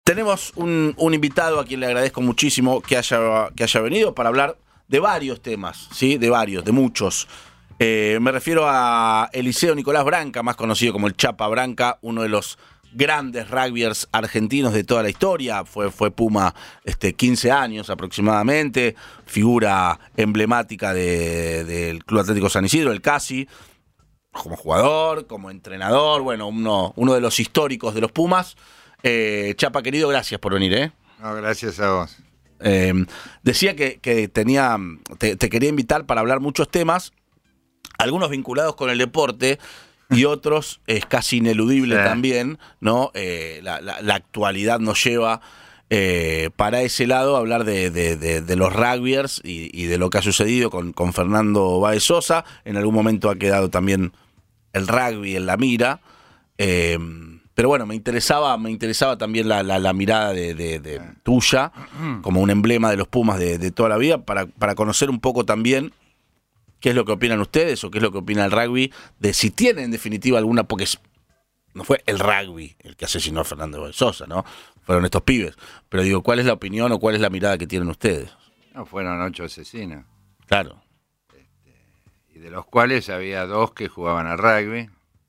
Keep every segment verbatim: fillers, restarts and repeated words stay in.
Tenemos un, un invitado a quien le agradezco muchísimo que haya, que haya venido para hablar de varios temas, ¿sí? De varios, de muchos. Eh, me refiero a Eliseo Nicolás Branca, más conocido como el Chapa Branca, uno de los grandes rugbyers argentinos de toda la historia. Fue, fue Puma este, quince años aproximadamente, figura emblemática de, del Club Atlético San Isidro, el Casi, como jugador, como entrenador, bueno, uno, uno de los históricos de los Pumas. Eh, Chapa, querido, gracias por venir, ¿eh? No, gracias a vos. Eh, decía que, que tenía, te, te quería invitar para hablar muchos temas, algunos vinculados con el deporte y otros es casi ineludible sí. también, ¿no? Eh, la, la, la actualidad nos lleva eh, para ese lado a hablar de, de, de, de los rugbyers y, y de lo que ha sucedido con, con Fernando Báez Sosa. En algún momento ha quedado también el rugby en la mira. Eh, Pero bueno, me interesaba, me interesaba también la, la, la mirada de, de, de tuya, como un emblema de los Pumas de, de toda la vida, para, para conocer un poco también qué es lo que opinan ustedes o qué es lo que opina el rugby, de si tiene en definitiva alguna, porque es, no fue el rugby el que asesinó a Fernando Báez Sosa, ¿no? Fueron estos pibes. Pero digo, ¿cuál es la opinión o cuál es la mirada que tienen ustedes? No, fueron ocho asesinos. Claro. Este, y de los cuales había dos que jugaban al rugby.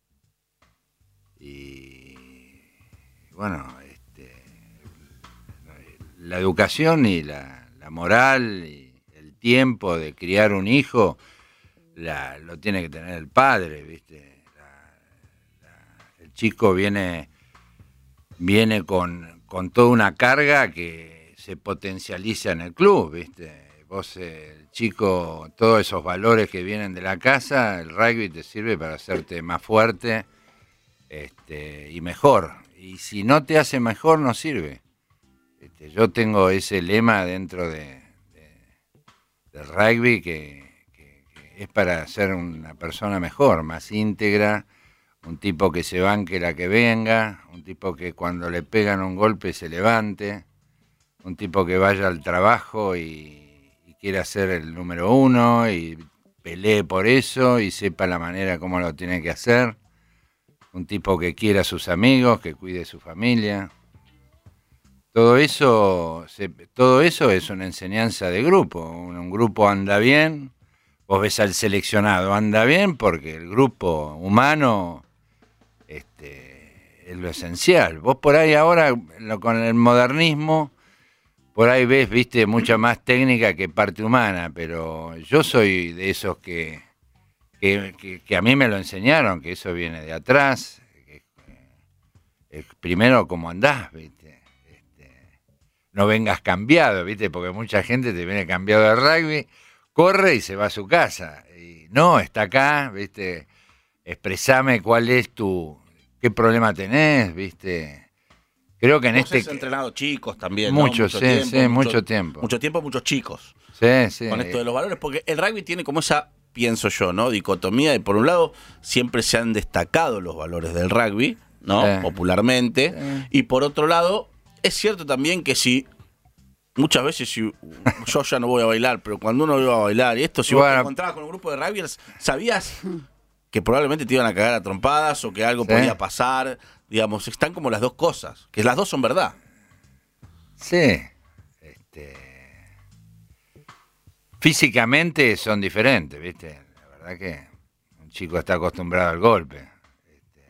Y bueno, este, la educación y la, la moral y el tiempo de criar un hijo la, lo tiene que tener el padre, ¿viste? La, la, el chico viene, viene con, con toda una carga que se potencializa en el club, ¿viste? Vos, el chico, todos esos valores que vienen de la casa, el rugby te sirve para hacerte más fuerte este, y mejor. Y si no te hace mejor, no sirve. Este, yo tengo ese lema dentro de, de, del rugby que, que, que es para ser una persona mejor, más íntegra, un tipo que se banque la que venga, un tipo que cuando le pegan un golpe se levante, un tipo que vaya al trabajo y, y quiera ser el número uno y pelee por eso y sepa la manera como lo tiene que hacer. Un tipo que quiera a sus amigos, que cuide su familia. Todo eso, se, todo eso es una enseñanza de grupo. Un, un grupo anda bien, vos ves al seleccionado, anda bien porque el grupo humano este, es lo esencial. Vos por ahí ahora, lo, con el modernismo, por ahí ves, viste, mucha más técnica que parte humana, pero yo soy de esos que... Que, que, que a mí me lo enseñaron, que eso viene de atrás, que, que, primero cómo andás, ¿viste? Este, no vengas cambiado, ¿viste? Porque mucha gente te viene cambiado de rugby, corre y se va a su casa. Y no, está acá, ¿viste? Expresame cuál es tu, qué problema tenés, ¿viste? Creo que en Vos este... has entrenado chicos también, muchos, ¿no? Mucho sí, tiempo, sí, mucho, mucho tiempo. Mucho tiempo, muchos chicos. Sí, sí. Con esto de los valores, porque el rugby tiene como esa, pienso yo, ¿no? Dicotomía, y por un lado siempre se han destacado los valores del rugby, ¿no? Sí. Popularmente, sí. Y por otro lado, es cierto también que si muchas veces si, yo ya no voy a bailar, pero cuando uno iba a bailar y esto, si bueno, vos te encontrabas con un grupo de rugbyers, sabías que probablemente te iban a cagar a trompadas o que algo sí. podía pasar, digamos, están como las dos cosas, que las dos son verdad. Sí, este... físicamente son diferentes, ¿viste? La verdad que un chico está acostumbrado al golpe. Este,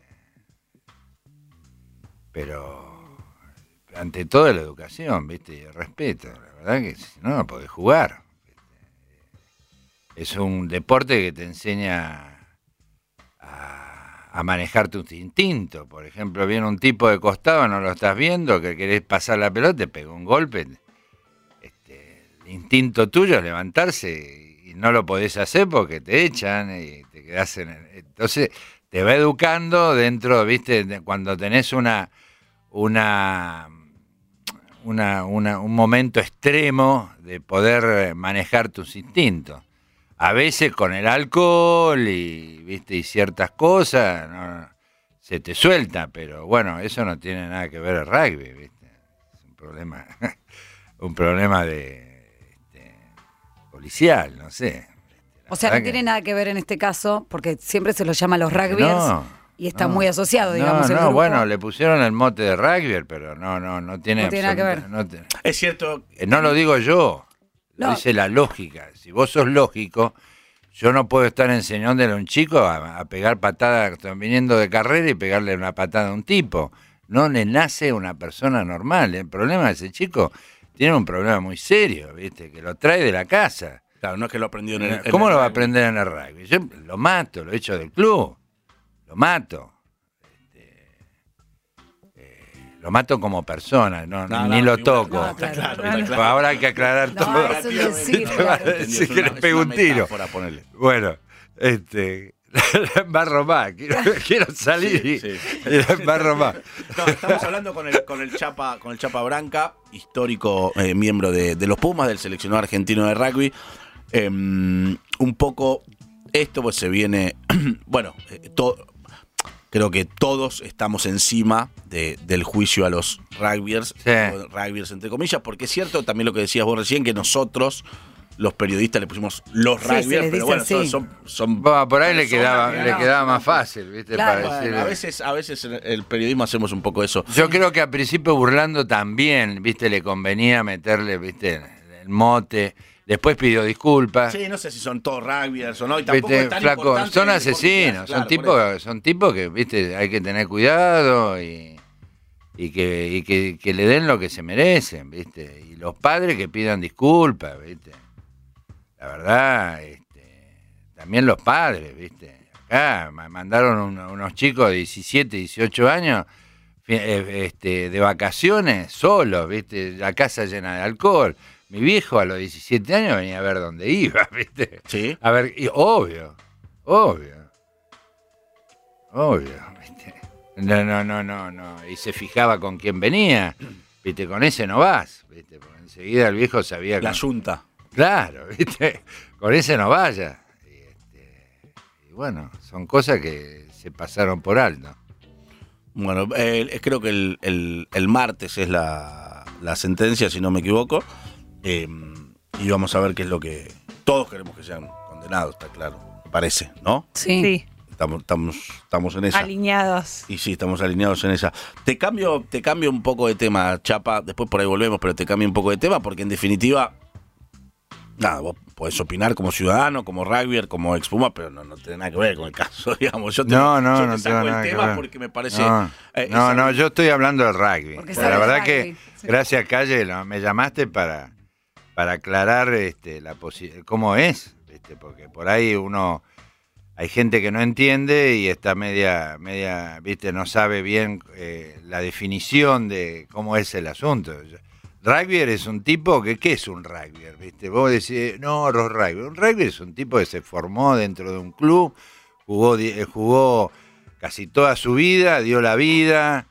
pero ante todo la educación, ¿viste? Y el respeto. La verdad que si no, no podés jugar. ¿Viste? Es un deporte que te enseña a, a manejar tus instintos. Por ejemplo, viene un tipo de costado, no lo estás viendo, que querés pasar la pelota, te pega un golpe. Instinto tuyo es levantarse y no lo podés hacer porque te echan y te quedás en el... Entonces te va educando dentro, viste, de cuando tenés una, una, una, una un momento extremo de poder manejar tus instintos. A veces con el alcohol y viste y ciertas cosas no, se te suelta, pero bueno, eso no tiene nada que ver el rugby, viste. Es un problema, un problema de policial, no sé. O sea, no tiene que... nada que ver en este caso, porque siempre se los llama los rugbyers, no. y está no. muy asociado, digamos. No, el no, grupo. bueno, le pusieron el mote de rugby, pero no, no, no tiene, No tiene nada que ver. no te- Es cierto. eh, no lo digo yo, lo No. dice la lógica. Si vos sos lógico, yo no puedo estar enseñándole a un chico a, a pegar patadas, viniendo de carrera y pegarle una patada a un tipo. No le nace una persona normal. El problema de ese chico tiene un problema muy serio, ¿viste? Que lo trae de la casa. Claro, no es que lo aprendió en el. en ¿Cómo el lo va a rugby. aprender en el rugby? Yo lo mato, lo echo del club. Lo mato. Este, eh, lo mato como persona, no, No, ni no, lo ni toco. una- está claro, está No, claro. Ahora hay que aclarar No, todo. eso es decir, Te va a claro. decir Es que una- le es pego una un tiro. metáfora, ponele. Bueno, este. Barro más, quiero, quiero salir y, Sí, sí. y barro más. No, estamos hablando con el, con el Chapa, con el Chapa Branca, histórico eh, miembro de, de los Pumas, del seleccionado argentino de rugby. Eh, un poco esto pues se viene, bueno, eh, to- creo que todos estamos encima de, del juicio a los rugbyers, Sí. o rugbyers entre comillas, porque es cierto también lo que decías vos recién, que nosotros, los periodistas, le pusimos los Sí, se les rugbyers, pero dice bueno, así. todos son, son Bueno, por ahí le personas quedaba, que le no. quedaba más fácil, ¿viste? Claro. Para Bueno, decir- a veces, a veces en el periodismo hacemos un poco eso. Yo creo que al principio Burlando también, ¿viste? Le convenía meterle, ¿viste? El mote. Después pidió disculpas. Sí, no sé si son todos rugbyers o no, y tampoco ¿Viste? es tan Flaco, importante son el asesinos, deportista, son claro, por tipos, eso. son tipos que, viste, hay que tener cuidado y, y que, y que, que le den lo que se merecen, viste. Y los padres que pidan disculpas, viste. La verdad, este, también los padres, viste. Acá me mandaron un- unos chicos de diecisiete, dieciocho años fi- eh, este, de vacaciones solos, viste, la casa llena de alcohol. Mi viejo a los diecisiete años venía a ver dónde iba, viste. Sí. A ver, y obvio, obvio, obvio, ¿viste? No, no, no, no, no. Y se fijaba con quién venía, ¿viste? Con ese no vas, ¿viste? Porque enseguida el viejo sabía... La con- yunta. Claro, ¿viste? Con ese no vaya. Y, este, y bueno, son cosas que se pasaron por alto. Bueno, eh, creo que el, el- el martes es la, la sentencia, si no me equivoco. Eh, y vamos a ver qué es lo que... Todos queremos que sean condenados, está claro. Parece, ¿no? Sí. Sí, Estamos, estamos, estamos en esa. alineados. Y sí, estamos alineados en esa. Te cambio, te cambio un poco de tema, Chapa. Después por ahí volvemos, pero te cambio un poco de tema porque en definitiva, nada, vos podés opinar como ciudadano, como rugbyer, como expuma, pero no, no tiene nada que ver con el caso, digamos. Yo te, No, no, yo te no saco tengo el nada que tema ver. porque me parece... No, eh, no, esa- no, yo estoy hablando del rugby. Porque La sabe verdad de que, rugby, sí. gracias Calle, no, me llamaste para, para aclarar este, la posi- cómo es, ¿viste? Porque por ahí uno... Hay gente que no entiende y está media, media, viste, no sabe bien eh, la definición de cómo es el asunto. Rugbyer es un tipo que, ¿qué es un rugbyer? ¿Viste? Vos decís, no, los rugby. Un rugbyer es un tipo que se formó dentro de un club, jugó, di- eh, jugó casi toda su vida, dio la vida,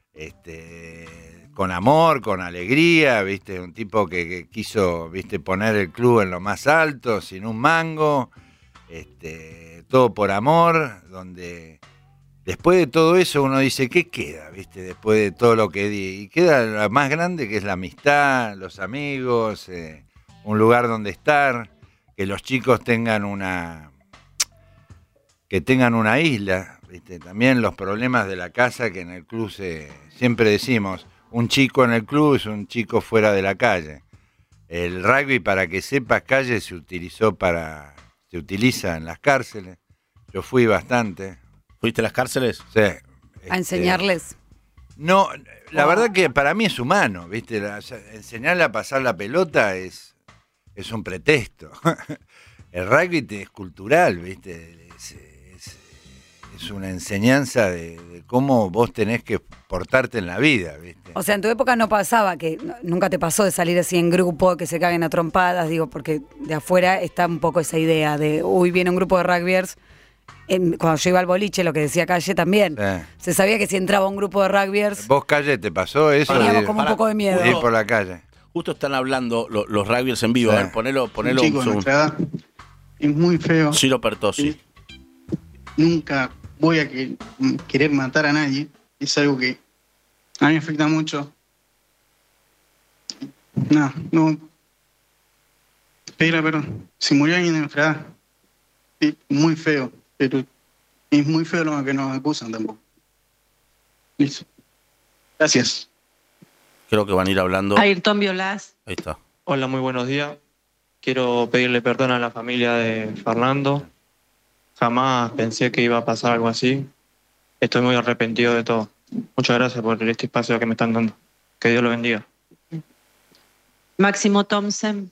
este, con amor, con alegría, ¿viste? Un tipo que, que quiso, ¿viste? Poner el club en lo más alto, sin un mango. Este, todo por amor, donde después de todo eso uno dice, ¿qué queda? ¿Viste? Después de todo lo que di. Y queda lo más grande que es la amistad, los amigos, eh, un lugar donde estar, que los chicos tengan una que tengan una isla, ¿viste? También los problemas de la casa que en el club se, siempre decimos, un chico en el club es un chico fuera de la calle. El rugby, para que sepas, Calle se utilizó para se utiliza en las cárceles. Yo fui bastante. ¿Fuiste a las cárceles? Sí, A este, enseñarles. No, la verdad que para mí es humano, ¿viste? La- enseñarle a pasar la pelota es, es un pretexto. El rugby te- es cultural, ¿viste? Es, es- es una enseñanza de, de cómo vos tenés que portarte en la vida, ¿viste? O sea, en tu época no pasaba, que no- nunca te pasó de salir así en grupo, que se caguen a trompadas, digo, porque de afuera está un poco esa idea de, uy, viene un grupo de rugbyers. En- cuando yo iba al boliche, lo que decía Calle también, Sí. se sabía que si entraba un grupo de rugbyers, ¿Vos, Calle, te pasó eso? teníamos de- como un Pará, poco de miedo. de ir por la calle. Justo están hablando lo- los rugbyers en vivo. Sí. A ver, ponelo, ponelo un chico un de segundo. nuestra edad es muy feo. Ciro Pertossi. Nunca voy a que- querer matar a nadie. Es algo que a mí me afecta mucho. No, no. Pedirle perdón. Si murió alguien de nuestra edad, es muy feo, pero es muy feo lo que nos acusan tampoco. Listo. Gracias. Creo que van a ir hablando. Ayrton Violás. Ahí está. Hola, muy buenos días. Quiero pedirle perdón a la familia de Fernando. Jamás pensé que iba a pasar algo así. Estoy muy arrepentido de todo. Muchas gracias por este espacio que me están dando. Que Dios lo bendiga. Máximo Thompson.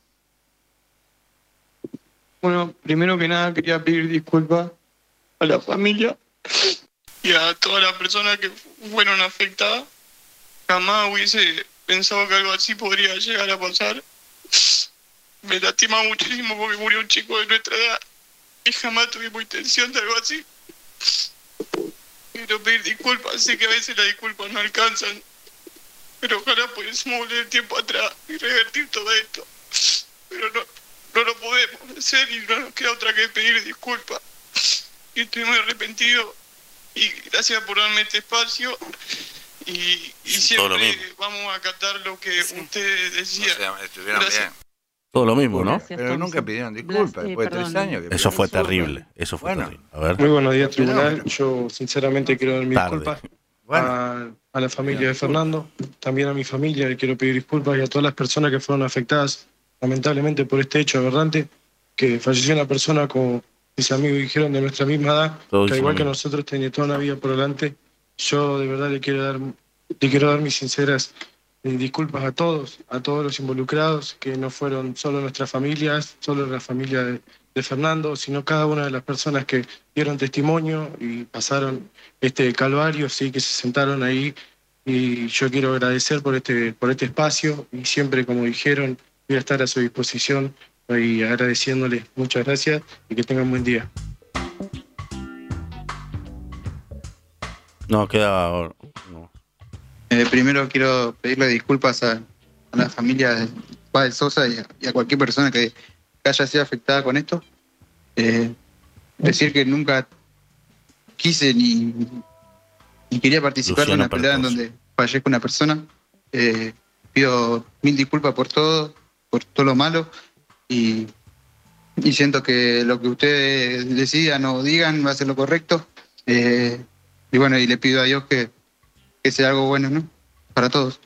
Bueno, primero que nada quería pedir disculpas a la familia y a todas las personas que fueron afectadas. Jamás hubiese pensado que algo así podría llegar a pasar. Me lastima muchísimo porque murió un chico de nuestra edad y jamás tuvimos intención de algo así. Quiero pedir disculpas, sé que a veces las disculpas no alcanzan, pero ojalá pudiésemos volver el tiempo atrás y revertir todo esto. Pero no, no lo podemos hacer y no nos queda otra que pedir disculpas. Y estoy muy arrepentido y gracias por darme este espacio y, y siempre vamos a acatar lo que sí. ustedes decían. O sea, estuvieron gracias. bien. Todo lo mismo, ¿no? Gracias, Pero Thompson. nunca pidieron disculpas, Blas- eh, después de tres perdón. años. que Eso pidieron fue disculpas. terrible. Eso fue Bueno. terrible. A ver. Muy buenos días, tribunal. Yo sinceramente quiero dar mis Tarde. disculpas Bueno, a, a la familia de Fernando, también a mi familia, le quiero pedir disculpas y a todas las personas que fueron afectadas lamentablemente por este hecho aberrante, que falleció una persona, como mis amigos dijeron, de nuestra misma edad, Todos que al igual dicen que lo nosotros tenía toda una vida por delante. Yo de verdad le quiero dar, le quiero dar mis sinceras eh, disculpas a todos, a todos los involucrados, que no fueron solo nuestras familias, solo la familia de, de Fernando, sino cada una de las personas que dieron testimonio y pasaron este calvario, sí, que se sentaron ahí. Y yo quiero agradecer por este, por este espacio y siempre, como dijeron, voy a estar a su disposición y agradeciéndoles. Muchas gracias y que tengan buen día. No, queda. No. Eh, primero quiero pedirle disculpas a, a la familia de Padre Sosa y a, y a cualquier persona que, que haya sido afectada con esto. Eh, decir que nunca quise ni, ni quería participar Luciano de una pelea en Percoso. donde fallezca una persona. Eh, pido mil disculpas por todo, por todo lo malo y, y siento que lo que ustedes decidan o digan va a ser lo correcto. Eh, y bueno, y le pido a Dios que, que sea algo bueno, ¿no? Para todos.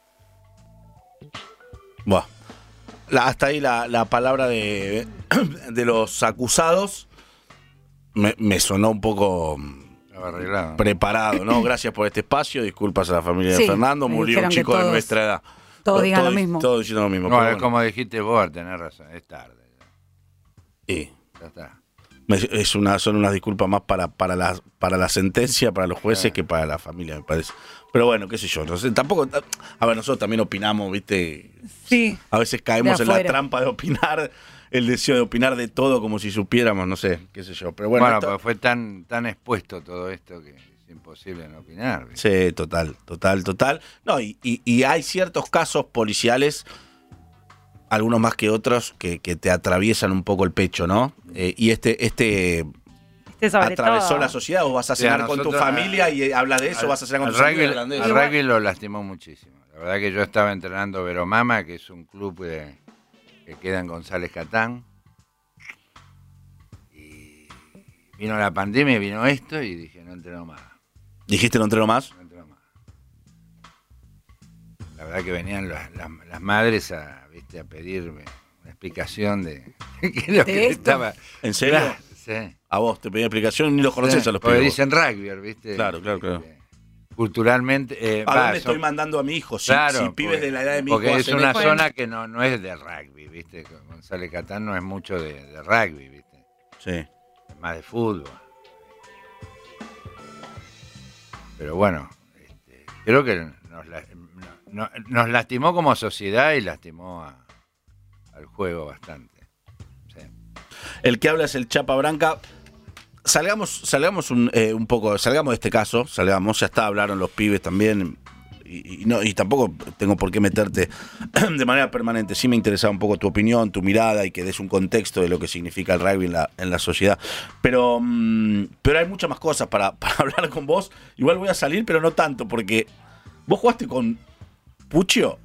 Buah. La- hasta ahí la, la palabra de, de los acusados me, me sonó un poco estaba arreglado. preparado, ¿no? Gracias por este espacio, disculpas a la familia Sí, de Fernando, me murió un dijeron que chico de todos- nuestra edad. todos digan lo di- mismo. Todos diciendo lo mismo. No, pero es bueno. como dijiste vos, tenés razón, es tarde. Sí. Ya está. Me- Es una, son unas disculpas más para, para, la, para la sentencia, para los jueces, Claro. que para la familia, me parece. Pero bueno, qué sé yo. No sé, tampoco. A ver, nosotros también opinamos, ¿viste? Sí. A veces caemos De en la afuera. trampa de opinar, el deseo de opinar de todo como si supiéramos, no sé, qué sé yo. Pero bueno, Bueno, esto- pues fue tan, tan expuesto todo esto que es imposible no opinar. ¿viste? sí, total, total, total. No, y, y, y hay ciertos casos policiales, algunos más que otros, que, que te atraviesan un poco el pecho, ¿no? Eh, y este, este Este sobre atravesó todo. la sociedad. Vos vas a Sí, a cenar con tu nosotros, familia y hablas de eso, Al- vas a cenar con al tus amigos y rugby, hablan de al eso. rugby lo lastimó muchísimo. La verdad que yo estaba entrenando Veromama, que es un club de- que queda en González Catán. Y vino la pandemia, vino esto y dije, no entreno más. ¿Dijiste no entreno más? No entreno más. La verdad que venían las, las- las madres a, ¿viste? a pedirme una explicación de qué es lo ¿De que esto? estaba. ¿En serio? Claro, sí. A vos te pedí explicación, ni los conoces Sí, a los porque pibes. dicen rugby, ¿viste? Claro, claro, claro. Eh, Culturalmente. eh, ¿A va, dónde son- estoy mandando a mi hijo? Si, Claro, si pibes porque- de la edad de mi hijo porque es hacen una esto- zona que no, no es de rugby, ¿viste? González Catán no es mucho de, de rugby, ¿viste? Sí. Es más de fútbol. Pero bueno, este, creo que nos, la- no- no- nos lastimó como sociedad y lastimó a- al juego bastante. Sí. El que habla es el Chapa Branca. Salgamos, salgamos un, eh, un poco, salgamos de este caso, salgamos, ya está, hablaron los pibes también, y, y no, y tampoco tengo por qué meterte de manera permanente. Sí me interesaba un poco tu opinión, tu mirada, y que des un contexto de lo que significa el rugby en la, en la sociedad. Pero, mm, pero hay muchas más cosas para, para hablar con vos. Igual voy a salir, pero no tanto, porque vos jugaste con Puccio.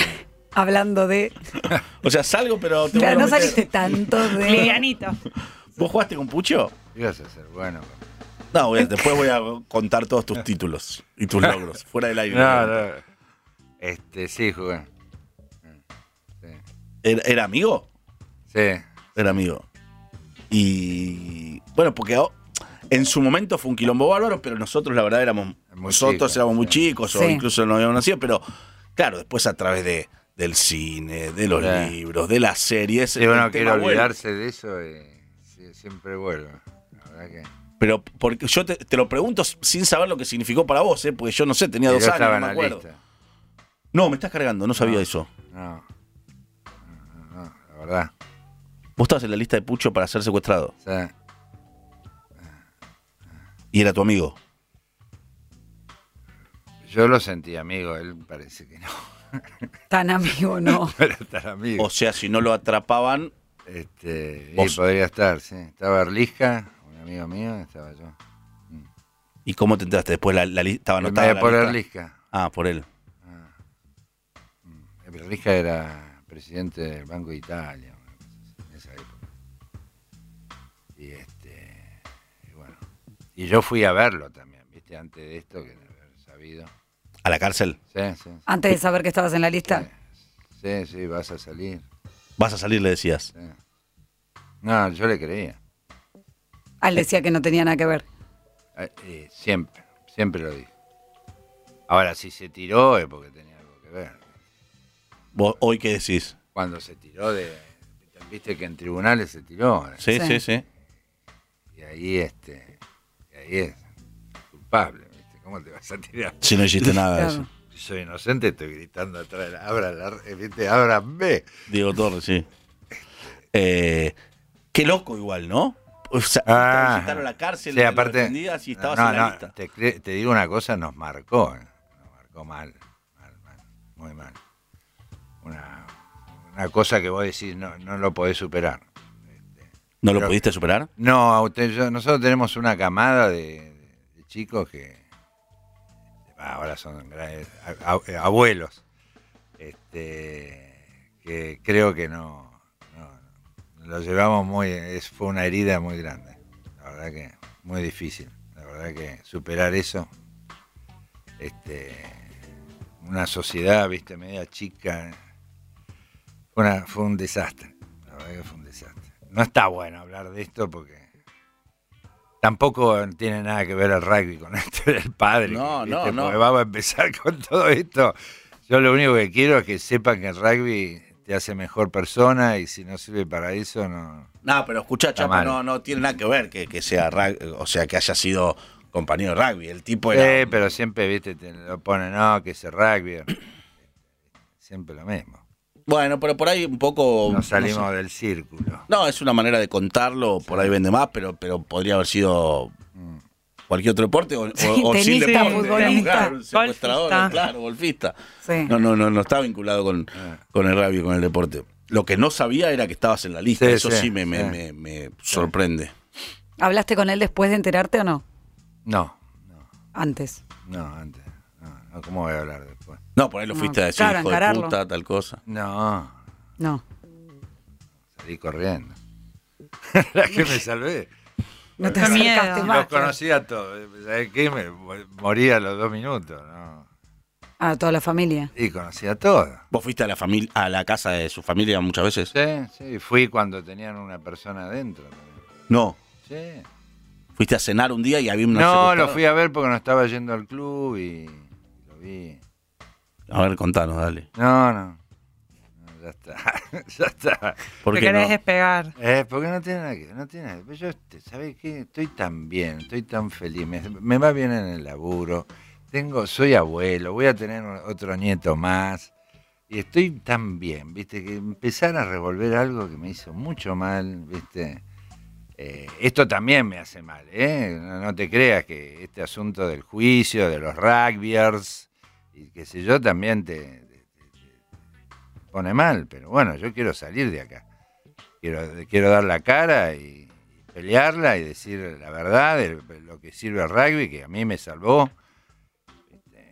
Hablando de. O sea, salgo, pero te Claro, vuelvo a no meter. saliste tanto de. Livianito. ¿Vos jugaste con Pucho? Ibas a ser bueno. No, voy a- después voy a contar todos tus títulos y tus logros, fuera del aire. No, no. Este, sí, jugué. Sí. ¿Era, era amigo? Sí. Era amigo. Y bueno, porque oh, en su momento fue un quilombo bárbaro, pero nosotros la verdad éramos, Muy nosotros chicos, éramos muy sí. chicos o Sí. incluso no habíamos nacido, pero claro, después a través de, del cine, de los Sí. libros, de las series. Si uno el quiere tema vuelve. olvidarse de eso, eh, sí, siempre vuelve. La verdad que. Pero porque yo te, te lo pregunto sin saber lo que significó para vos, ¿eh? Porque yo no sé, tenía Yo dos años, estaba no me en la acuerdo. lista. No, me estás cargando, no sabía No. eso. No. No, no, la verdad. Vos estabas en la lista de Pucho para ser secuestrado O sea, y era tu amigo. yo lo sentí amigo, él parece que no. Tan amigo, no. Pero tan amigo. O sea, si no lo atrapaban, Este, y Vos. podría estar, sí. Estaba Erlisca, un amigo mío, estaba yo. ¿y cómo te enteraste? Después la, la lista estaba Y anotada. media la por lista. Erlisca. Ah, por él. Erlisca era presidente del Banco de Italia, una cosa así, en esa época. Y este, y bueno. Y yo fui a verlo también, viste, antes de esto, que de haber sabido. ¿A la cárcel? Sí, sí. Antes de saber que estabas en la lista. Sí, sí, vas a salir. Vas a salir, le decías. Sí. No, yo le creía. Ah, él decía que no tenía nada que ver. Eh, eh, siempre, siempre lo dije. Ahora, si se tiró es porque tenía algo que ver. ¿Vos hoy qué decís? Cuando se tiró de... Viste que en tribunales se tiró. ¿eh? Sí, sí, Sí. sí. Y ahí, este... Y ahí es culpable, ¿viste? ¿Cómo te vas a tirar? Si no hiciste nada de Claro. eso. Si soy inocente, estoy gritando atrás de la... Abra la... ¿Viste? Ábranme. Diego Torres, sí. Eh, qué loco igual, ¿no? O sea, Ah, te visitaron la cárcel, sí, de aparte, lo defendías y estabas no, en la no, lista. Te, cre- te digo una cosa, nos marcó, eh, nos marcó mal, mal, mal, muy mal. Una, una cosa que vos decís no, no lo podés superar. ¿No lo pero- pudiste superar? No, usted- yo- nosotros tenemos una camada de, de chicos que ahora son grandes, a- a- abuelos, este, que creo que no, no, lo llevamos muy, es, fue una herida muy grande, la verdad que muy difícil, la verdad que superar eso, este, una sociedad, viste, media chica, fue, una, fue un desastre, la verdad que fue un desastre. No está bueno hablar de esto porque tampoco tiene nada que ver el rugby con esto del padre. No, que, no, ¿viste? no. Porque vamos a empezar con todo esto. Yo lo único que quiero es que sepan que el rugby te hace mejor persona y si no sirve para eso, no. No, pero escuchá, Está Chapa, mal. no, no tiene nada que ver que, que sea rug- o sea, que haya sido compañero de rugby. El tipo era. Sí, pero siempre, viste, te lo ponen, no, que ese rugby. Siempre lo mismo. Bueno, pero por ahí un poco. Nos salimos no sé. del círculo. No, es una manera de contarlo, por ahí vende más, pero, pero podría haber sido Mm. cualquier otro deporte o, o- Sí, o sin tenista, deporte. futbolista, Claro, un secuestrador, golfista. claro, golfista. Sí. No, no, no, no está vinculado con, Ah. con el rugby, con el deporte. Lo que no sabía era que estabas en la lista. Sí, Eso sí, sí, me, me, sí. me, me sorprende. ¿Hablaste con él después de enterarte o no? No, no, Antes. no, antes. No, no, ¿cómo voy a hablar después? No, por ahí lo No, fuiste a decir, claro, hijo de encararlo. puta, tal cosa. No, No. salí corriendo. La que me salvé. No te Qué miedo. acercaste Los más. conocía a todos. ¿Sabés qué? Me moría a los dos minutos, ¿no? A toda la familia. Y conocía a todos. ¿Vos fuiste a la familia, a la casa de su familia muchas veces? Sí, sí. Fui cuando tenían una persona adentro también. No. Sí. Fuiste a cenar un día y había una No, secuestrada? lo fui a ver porque no estaba yendo al club y lo vi. A ver, contanos, dale. No, no. No, ya está. Ya está. ¿Por Te qué querés no? despegar. Eh, porque no tiene nada que no tiene nada que ver. Yo, este, ¿sabés qué? Estoy tan bien, estoy tan feliz, me, me va bien en el laburo, tengo, soy abuelo, voy a tener otro nieto más, y estoy tan bien, ¿viste? Que empezar a revolver algo que me hizo mucho mal, ¿viste? Eh, esto también me hace mal, ¿eh? No, no te creas que este asunto del juicio, de los rugbyers, y qué sé yo, también te, te- te- te pone mal, pero bueno, yo quiero salir de acá. Quiero, quiero dar la cara y, y pelearla y decir la verdad de lo que sirve el rugby, que a mí me salvó. Este,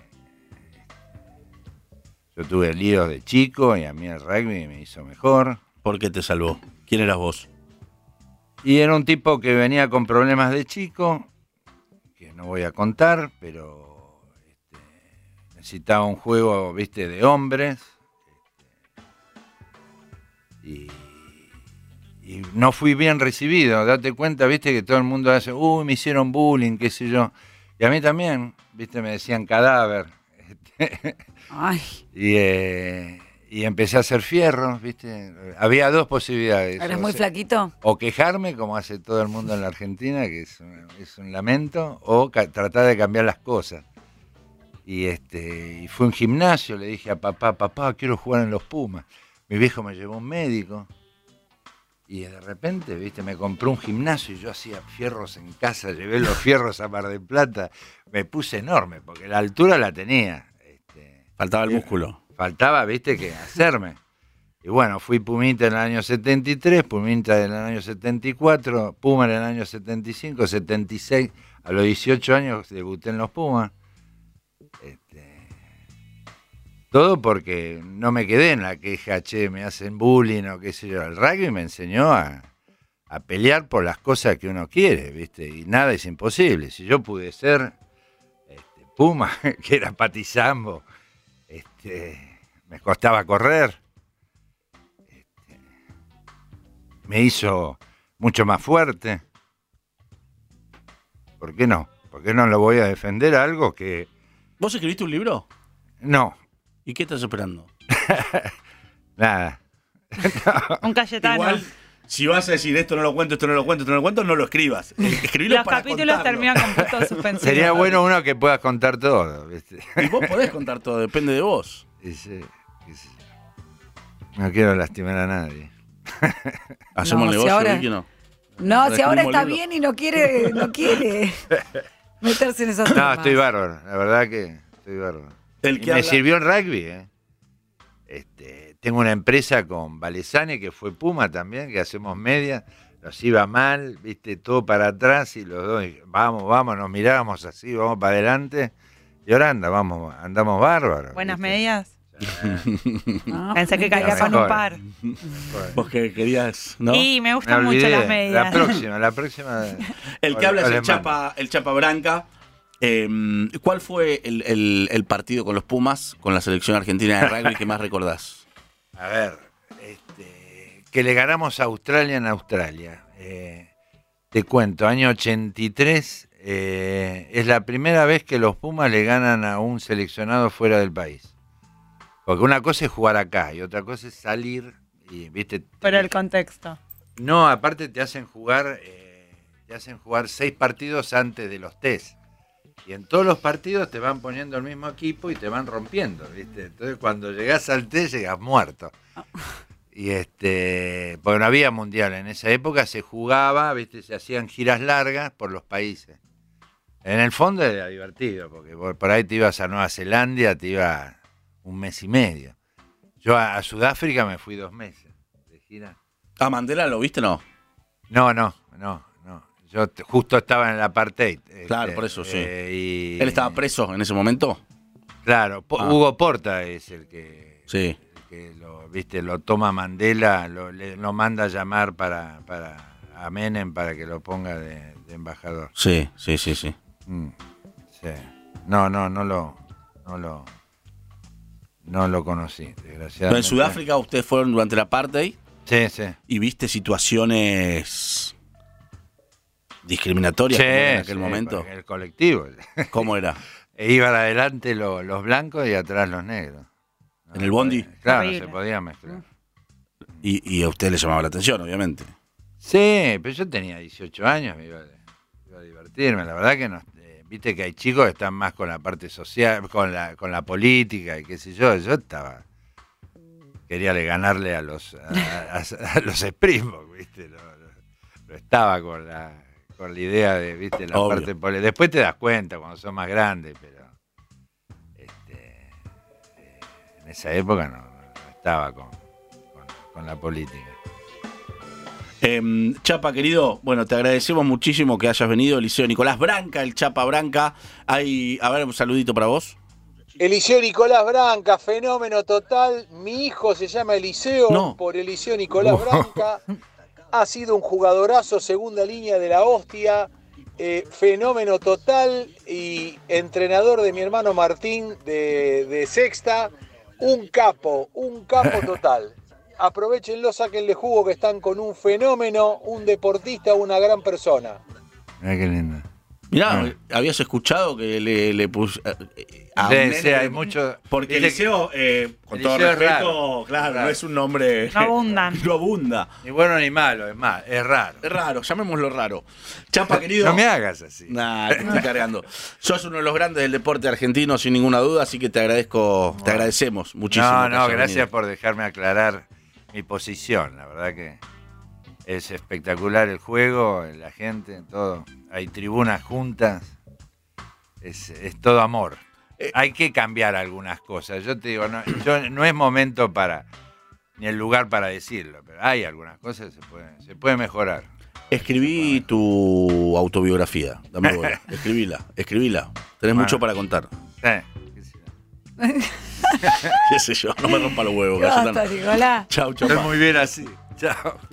Yo tuve líos de chico y a mí el rugby me hizo mejor. ¿Por qué te salvó? ¿Quién eras vos? Y era un tipo que venía con problemas de chico, que no voy a contar, pero este, necesitaba un juego, viste, de hombres. Este, y, y no fui bien recibido. Date cuenta, viste, que todo el mundo hace, uy, me hicieron bullying, qué sé yo. Y a mí también, viste, me decían cadáver. Ay. Y, eh, y empecé a hacer fierros, ¿viste? Había dos posibilidades. ¿Eres o muy sea, flaquito? O quejarme, como hace todo el mundo en la Argentina, que es un, es un lamento, o ca- tratar de cambiar las cosas. Y, este, y fui a un gimnasio, le dije a papá, papá, quiero jugar en los Pumas. Mi viejo me llevó a un médico. Y de repente, viste, me compré un gimnasio y yo hacía fierros en casa, llevé los fierros a Mar del Plata. Me puse enorme, porque la altura la tenía. Faltaba el músculo. Faltaba, viste, que hacerme. Y bueno, fui Pumita en el año setenta y tres, Pumita en el año setenta y cuatro, Puma en el año setenta y cinco, setenta y seis. A los dieciocho años debuté en los Pumas. Este, todo porque no me quedé en la queja, che, me hacen bullying o qué sé yo. El rugby me enseñó a, a pelear por las cosas que uno quiere, viste, y nada es imposible. Si yo pude ser este, Puma, que era patizambo, Este, me costaba correr, este, me hizo mucho más fuerte. ¿Por qué no? ¿Por qué no lo voy a defender algo que... ¿Vos escribiste un libro? No. ¿Y qué estás esperando? Nada. No. Un Cayetano. Igual, si vas a decir esto no lo cuento, esto no lo cuento, esto no lo cuento, no lo escribas. Escribilo Los para capítulos contarlo. terminan con puntos suspensivos. Sería bueno uno que puedas contar todo, ¿viste? Y vos podés contar todo, depende de vos. Y sí, y sí. No quiero lastimar a nadie. Hacemos No, el si negocio, ahora- Vicky, ¿no? No, si ahora Escribimos está libro. bien y no quiere, no quiere meterse en esos No, temas. estoy bárbaro, la verdad que estoy bárbaro. El Y que me habla- sirvió en rugby, ¿eh? Este, tengo una empresa con Valesani, que fue Puma también, que hacemos media, nos iba mal, viste, todo para atrás y los dos, vamos, vamos, nos mirábamos así, vamos para adelante, y ahora anda, vamos, andamos bárbaros. Buenas ¿viste? medias. Ah, Pensé que caía La con un mejor. par. Vos que querías, ¿no? Y me Me gustan mucho olvidé. las medias. La próxima, la próxima. El que habla es el Alemán. Chapa, el Chapa Branca. Eh, ¿Cuál fue el, el- el partido con los Pumas, con la selección argentina de rugby que más recordás? A ver, este, que le ganamos a Australia en Australia. Eh, te cuento, año ochenta y tres, eh, es la primera vez que los Pumas le ganan a un seleccionado fuera del país. Porque una cosa es jugar acá y otra cosa es salir y, viste. Pero el contexto. No, aparte te hacen jugar, eh, te hacen jugar seis partidos antes de los test. Y en todos los partidos te van poniendo el mismo equipo y te van rompiendo, ¿viste? Entonces cuando llegás al test llegas muerto. Y este, porque no había mundial en esa época, se jugaba, ¿viste? Se hacían giras largas por los países. En el fondo era divertido, porque por, por ahí te ibas a Nueva Zelanda, te iba un mes y medio. Yo a, a Sudáfrica me fui dos meses de gira. ¿A Mandela lo viste o no? No, no, no, no. Yo t- justo estaba en el apartheid. Claro, este, por eso, sí. eh, y- ¿Él estaba preso en ese momento? Claro, Po- Ah. Hugo Porta es el que, Sí. el que lo, viste, lo toma Mandela, lo, le- lo manda a llamar para, para a Menem para que lo ponga de, de embajador. Sí, sí, sí, sí. Mm, sí. No, no, no lo, no lo, no lo conocí, desgraciadamente. Pero en Sudáfrica ustedes fueron durante el apartheid Sí, sí. y viste situaciones discriminatorias Sí, como en aquel sí, momento. porque el colectivo. ¿Cómo era? E iban adelante lo- los blancos y atrás los negros. No, ¿En el bondi? Claro, no Horrible. se podía mezclar. Y, y a usted le llamaba la atención, obviamente. Sí, pero yo tenía dieciocho años, me iba, a- iba a divertirme. La verdad que no, eh, viste que hay chicos que están más con la parte social, con la, con la política y qué sé yo. Yo estaba, quería le ganarle a los a, a- a los Springboks, viste. No, no, no estaba con la con la idea de, viste, la Obvio. parte política. Después te das cuenta cuando sos más grande, pero este, eh, en esa época no, no estaba con, con, con la política. Eh, Chapa, querido, bueno, te agradecemos muchísimo que hayas venido. Eliseo Nicolás Branca, el Chapa Branca. Hay, a ver, un saludito para vos. Eliseo Nicolás Branca, fenómeno total. Mi hijo se llama Eliseo No. por Eliseo Nicolás Branca. Ha sido un jugadorazo, segunda línea de la hostia, eh, fenómeno total y entrenador de mi hermano Martín de, de Sexta. Un capo, un capo total. Aprovechenlo, sáquenle jugo que están con un fenómeno, un deportista, una gran persona. Mira qué lindo. Mirá, Ah. habías escuchado que le, le puse. Eh, a Sí, un nene sí, hay le- mucho- Porque dice Eliseo, eh, con Eliseo todo es respeto, raro. claro, Raro. no es un nombre. No abundan. No abunda. Ni bueno ni malo, es más, es raro. Es raro, llamémoslo raro. Chapa, querido. No me hagas así. Nah, te estoy cargando. Sos uno de los grandes del deporte argentino, sin ninguna duda, así que te agradezco, te agradecemos muchísimo. No, que no, hayas gracias venido. por dejarme aclarar mi posición. La verdad que es espectacular el juego, la gente, todo. Hay tribunas juntas. Es, es todo amor. Eh. Hay que cambiar algunas cosas. Yo te digo, no, yo, no es momento para, ni el lugar para decirlo, pero hay algunas cosas que se pueden, se puede mejorar. Escribí tu autobiografía, dame bola. Escribíla, escribíla. Tenés Bueno. mucho para contar. Eh, Qué sé yo, no me rompa los huevos. Basta, Cayetano. Nicolás. Chau, chau. Estoy muy bien así. Chao.